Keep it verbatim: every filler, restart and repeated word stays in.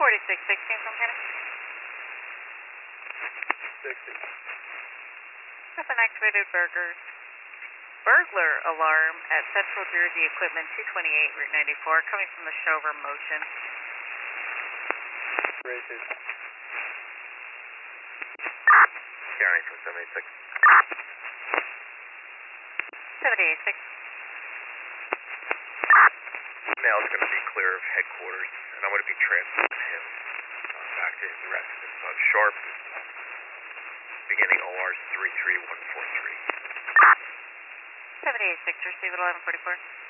forty-six sixteen from Kennedy. sixty. Up an activated burger. Burglar alarm at Central Jersey Equipment two twenty-eight Route ninety-four coming from the Shover Motion. Rated. County from seventy-six. seventy-eight six. Now it's going to be clear of headquarters, and I'm going to be transferring him uh, back to his residence on Sharp, beginning O R three three one four three. seventy-eight six, receive at eleven forty-four.